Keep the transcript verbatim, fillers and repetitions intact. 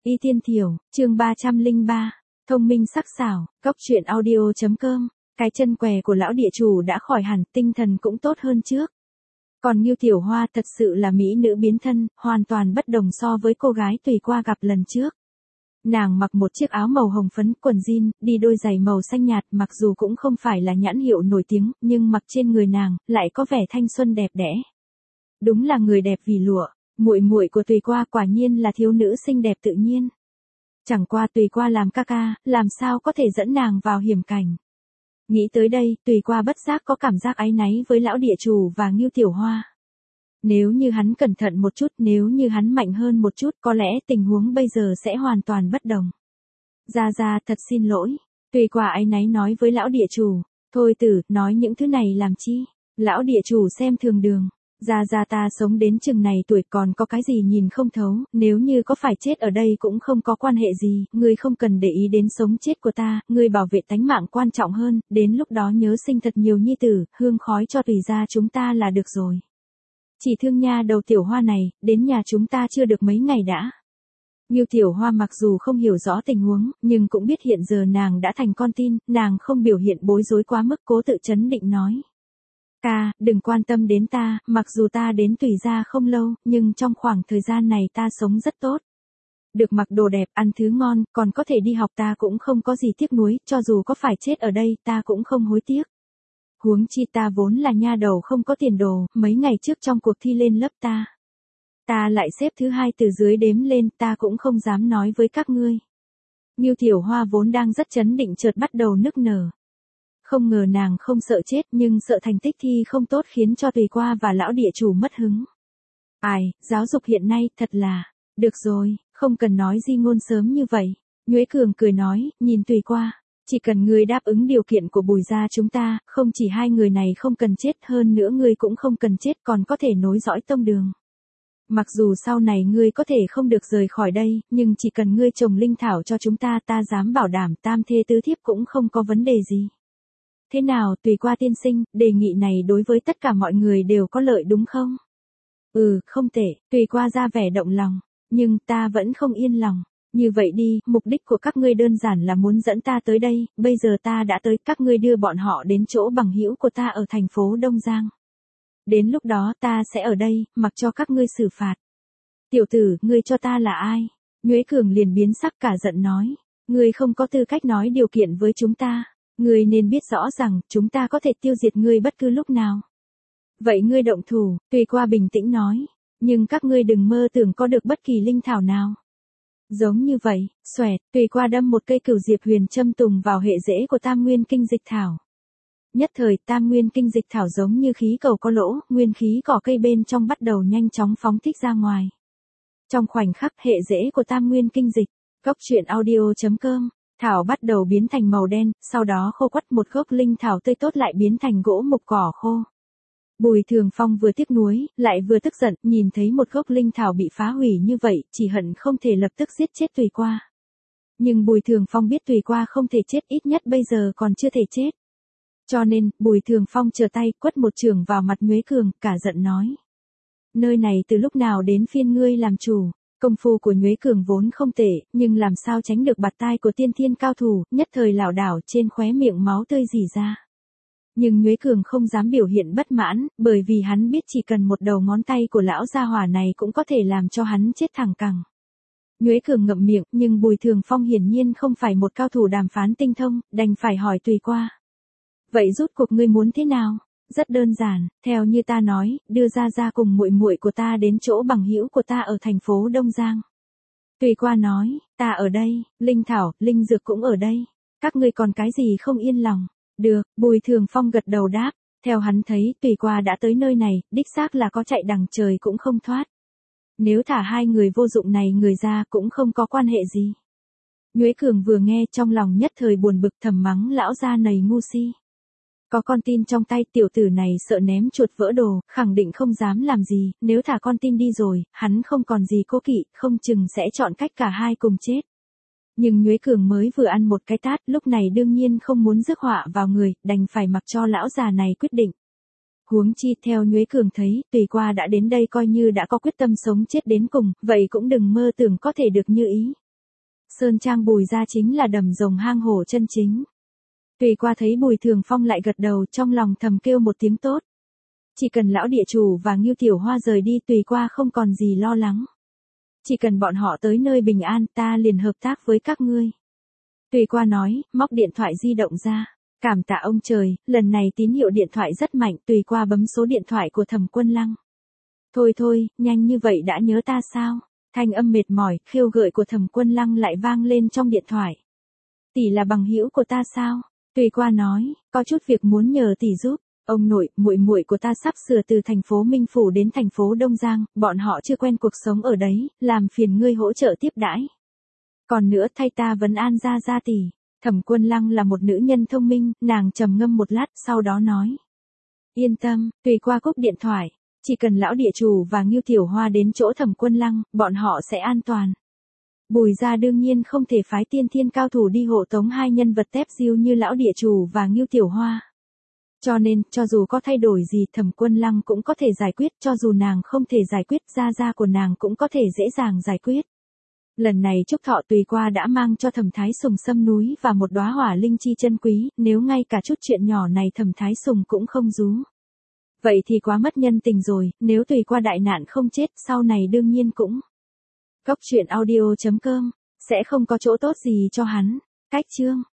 Y Tiên Thiểu, chương ba trăm lẻ ba, thông minh sắc sảo, cốc truyện audio chấm com. Cái chân què của lão địa chủ đã khỏi hẳn, tinh thần cũng tốt hơn trước. Còn Ngưu Tiểu Hoa thật sự là mỹ nữ biến thân, hoàn toàn bất đồng so với cô gái tùy qua gặp lần trước. Nàng mặc một chiếc áo màu hồng phấn, quần jean, đi đôi giày màu xanh nhạt, mặc dù cũng không phải là nhãn hiệu nổi tiếng, nhưng mặc trên người nàng lại có vẻ thanh xuân đẹp đẽ. Đúng là người đẹp vì lụa. Muội muội của Tùy Qua quả nhiên là thiếu nữ xinh đẹp tự nhiên. Chẳng qua Tùy Qua làm ca ca, làm sao có thể dẫn nàng vào hiểm cảnh. Nghĩ tới đây, Tùy Qua bất giác có cảm giác áy náy với lão địa chủ và Ngưu Tiểu Hoa. Nếu như hắn cẩn thận một chút, nếu như hắn mạnh hơn một chút, có lẽ tình huống bây giờ sẽ hoàn toàn bất đồng. Gia Gia, thật xin lỗi. Tùy Qua áy náy nói với lão địa chủ. Thôi tử, nói những thứ này làm chi? Lão địa chủ xem thường Đường. Gia Gia, ta sống đến chừng này tuổi còn có cái gì nhìn không thấu, nếu như có phải chết ở đây cũng không có quan hệ gì, ngươi không cần để ý đến sống chết của ta, ngươi bảo vệ tánh mạng quan trọng hơn, đến lúc đó nhớ sinh thật nhiều nhi tử, hương khói cho Tùy gia chúng ta là được rồi. Chỉ thương nha đầu Tiểu Hoa này, đến nhà chúng ta chưa được mấy ngày đã. Ngưu Tiểu Hoa mặc dù không hiểu rõ tình huống, nhưng cũng biết hiện giờ nàng đã thành con tin, nàng không biểu hiện bối rối quá mức, cố tự trấn định nói. Ca, đừng quan tâm đến ta, mặc dù ta đến Tùy gia không lâu, nhưng trong khoảng thời gian này ta sống rất tốt. Được mặc đồ đẹp, ăn thứ ngon, còn có thể đi học, ta cũng không có gì tiếc nuối, cho dù có phải chết ở đây, ta cũng không hối tiếc. Huống chi ta vốn là nha đầu không có tiền đồ, mấy ngày trước trong cuộc thi lên lớp ta. Ta lại xếp thứ hai từ dưới đếm lên, ta cũng không dám nói với các ngươi. Ngưu Tiểu Hoa vốn đang rất chấn định chợt bắt đầu nức nở. Không ngờ nàng không sợ chết nhưng sợ thành tích thi không tốt khiến cho Tùy Qua và lão địa chủ mất hứng. Ai, giáo dục hiện nay thật là, được rồi, không cần nói di ngôn sớm như vậy. Nhuế Cường cười nói, nhìn Tùy Qua, chỉ cần ngươi đáp ứng điều kiện của Bùi gia chúng ta, không chỉ hai người này không cần chết, hơn nữa ngươi cũng không cần chết, còn có thể nối dõi tông đường. Mặc dù sau này ngươi có thể không được rời khỏi đây, nhưng chỉ cần ngươi trồng linh thảo cho chúng ta, ta dám bảo đảm tam thê tứ thiếp cũng không có vấn đề gì. Thế nào, Tùy Qua tiên sinh, đề nghị này đối với tất cả mọi người đều có lợi đúng không? Ừ, không tệ, Tùy Qua ra vẻ động lòng, nhưng ta vẫn không yên lòng. Như vậy đi, mục đích của các ngươi đơn giản là muốn dẫn ta tới đây, bây giờ ta đã tới, các ngươi đưa bọn họ đến chỗ bằng hữu của ta ở thành phố Đông Giang. Đến lúc đó ta sẽ ở đây, mặc cho các ngươi xử phạt. Tiểu tử, ngươi cho ta là ai? Nhuế Cường liền biến sắc cả giận nói, ngươi không có tư cách nói điều kiện với chúng ta. Ngươi nên biết rõ rằng, chúng ta có thể tiêu diệt ngươi bất cứ lúc nào. Vậy ngươi động thủ, Tùy Qua bình tĩnh nói. Nhưng các ngươi đừng mơ tưởng có được bất kỳ linh thảo nào. Giống như vậy, xoẹt, Tùy Qua đâm một cây cửu diệp huyền châm tùng vào hệ rễ của Tam Nguyên Kinh Dịch Thảo. Nhất thời Tam Nguyên Kinh Dịch Thảo giống như khí cầu có lỗ, nguyên khí cỏ cây bên trong bắt đầu nhanh chóng phóng thích ra ngoài. Trong khoảnh khắc hệ rễ của Tam Nguyên Kinh Dịch, cốc truyện audio chấm com. Thảo bắt đầu biến thành màu đen, sau đó khô quắt, một gốc linh thảo tươi tốt lại biến thành gỗ mục cỏ khô. Bùi Thường Phong vừa tiếc nuối, lại vừa tức giận, nhìn thấy một gốc linh thảo bị phá hủy như vậy, chỉ hận không thể lập tức giết chết Tùy Qua. Nhưng Bùi Thường Phong biết Tùy Qua không thể chết, ít nhất bây giờ còn chưa thể chết. Cho nên, Bùi Thường Phong trở tay quất một chưởng vào mặt Nhuế Cường, cả giận nói. Nơi này từ lúc nào đến phiên ngươi làm chủ? Công phu của Nhuế Cường vốn không tệ, nhưng làm sao tránh được bạt tai của tiên thiên cao thủ, nhất thời lảo đảo, trên khóe miệng máu tươi rỉ ra. Nhưng Nhuế Cường không dám biểu hiện bất mãn, bởi vì hắn biết chỉ cần một đầu ngón tay của lão gia hỏa này cũng có thể làm cho hắn chết thẳng cẳng. Nhuế Cường ngậm miệng, nhưng Bùi Thường Phong hiển nhiên không phải một cao thủ đàm phán tinh thông, đành phải hỏi Tùy Qua. Vậy rút cuộc ngươi muốn thế nào? Rất đơn giản, theo như ta nói, đưa Gia Gia cùng muội muội của ta đến chỗ bằng hữu của ta ở thành phố Đông Giang. Tùy Qua nói, ta ở đây, linh thảo, linh dược cũng ở đây. Các ngươi còn cái gì không yên lòng? Được, Bùi Thường Phong gật đầu đáp, theo hắn thấy Tùy Qua đã tới nơi này, đích xác là có chạy đằng trời cũng không thoát. Nếu thả hai người vô dụng này người ra cũng không có quan hệ gì. Nhuế Cường vừa nghe trong lòng nhất thời buồn bực, thầm mắng lão gia này ngu si. Có con tin trong tay, tiểu tử này sợ ném chuột vỡ đồ, khẳng định không dám làm gì, nếu thả con tin đi rồi, hắn không còn gì cố kỵ, không chừng sẽ chọn cách cả hai cùng chết. Nhưng Nhuế Cường mới vừa ăn một cái tát, lúc này đương nhiên không muốn rước họa vào người, đành phải mặc cho lão già này quyết định. Huống chi theo Nhuế Cường thấy, Tùy Qua đã đến đây coi như đã có quyết tâm sống chết đến cùng, vậy cũng đừng mơ tưởng có thể được như ý. Sơn Trang Bùi gia chính là đầm rồng hang hổ chân chính. Tùy qua thấy Bùi Thường Phong lại gật đầu, trong lòng thầm kêu một tiếng tốt. Chỉ cần lão địa chủ và Ngưu Tiểu Hoa rời đi, Tùy qua không còn gì lo lắng. Chỉ cần bọn họ tới nơi bình an, ta liền hợp tác với các ngươi. Tùy qua nói, móc điện thoại di động ra. Cảm tạ ông trời, lần này tín hiệu điện thoại rất mạnh. Tùy qua bấm số điện thoại của Thẩm Quân Lăng. Thôi thôi, nhanh như vậy đã nhớ ta sao? Thanh âm mệt mỏi, khêu gợi của Thẩm Quân Lăng lại vang lên trong điện thoại. Tỷ là bằng hữu của ta sao? Tùy qua nói, có chút việc muốn nhờ tỷ giúp. Ông nội, muội muội của ta sắp sửa từ thành phố Minh Phủ đến thành phố Đông Giang, bọn họ chưa quen cuộc sống ở đấy, làm phiền ngươi hỗ trợ tiếp đãi. Còn nữa, thay ta vấn an gia gia tỷ. Thẩm Quân Lăng là một nữ nhân thông minh, nàng trầm ngâm một lát, sau đó nói. Yên tâm, Tùy qua cúp điện thoại, chỉ cần lão địa chủ và Ngưu Tiểu Hoa đến chỗ Thẩm Quân Lăng, bọn họ sẽ an toàn. Bùi gia đương nhiên không thể phái tiên thiên cao thủ đi hộ tống hai nhân vật tép diêu như lão địa chủ và Ngưu Tiểu Hoa. Cho nên, cho dù có thay đổi gì, Thẩm Quân Lăng cũng có thể giải quyết, cho dù nàng không thể giải quyết, gia gia của nàng cũng có thể dễ dàng giải quyết. Lần này Trúc Thọ Tùy qua đã mang cho Thẩm Thái Sùng sâm núi và một đóa hỏa linh chi chân quý, nếu ngay cả chút chuyện nhỏ này Thẩm Thái Sùng cũng không rú. Vậy thì quá mất nhân tình rồi, nếu Tùy qua đại nạn không chết, sau này đương nhiên cũng. Cốc truyện audio chấm com sẽ không có chỗ tốt gì cho hắn. Cách chương